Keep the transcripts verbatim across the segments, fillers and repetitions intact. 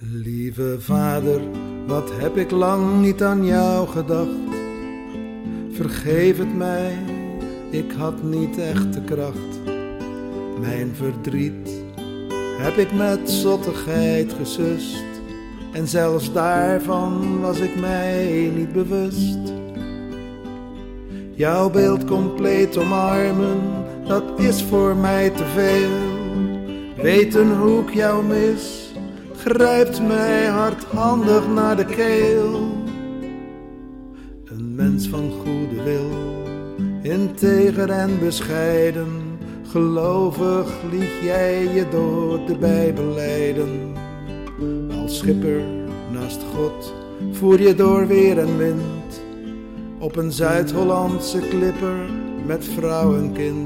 Lieve vader, wat heb ik lang niet aan jou gedacht. Vergeef het mij, ik had niet echt de kracht. Mijn verdriet heb ik met zottigheid gesust. En zelfs daarvan was ik mij niet bewust. Jouw beeld compleet omarmen, dat is voor mij te veel. Weten hoe ik jou mis, grijpt mij hardhandig naar de keel. Een mens van goede wil, integer en bescheiden, gelovig liet jij je door de Bijbel leiden. Als schipper naast God voer je door weer en wind, op een Zuid-Hollandse klipper met vrouw en kind.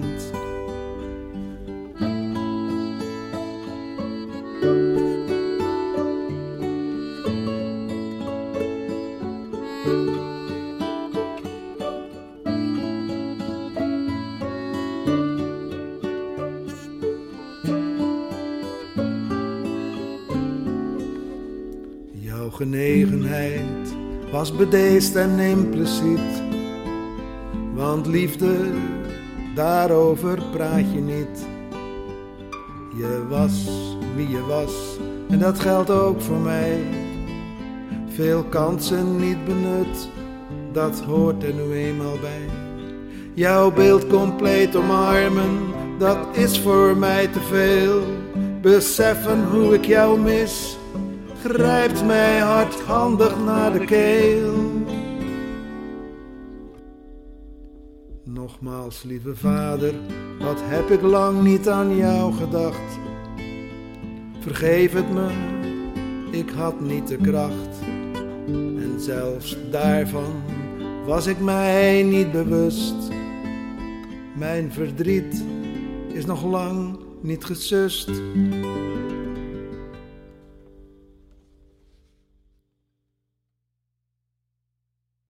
Jouw genegenheid was bedeesd en impliciet, want liefde, daarover praat je niet. Je was wie je was en dat geldt ook voor mij. Veel kansen niet benut, dat hoort er nu eenmaal bij. Jouw beeld compleet omarmen, dat is voor mij te veel. Beseffen hoe ik jou mis, grijpt mij hardhandig naar de keel. Nogmaals, lieve vader, wat heb ik lang niet aan jou gedacht. Vergeef het me, ik had niet de kracht. En zelfs daarvan was ik mij niet bewust. Mijn verdriet is nog lang niet gesust.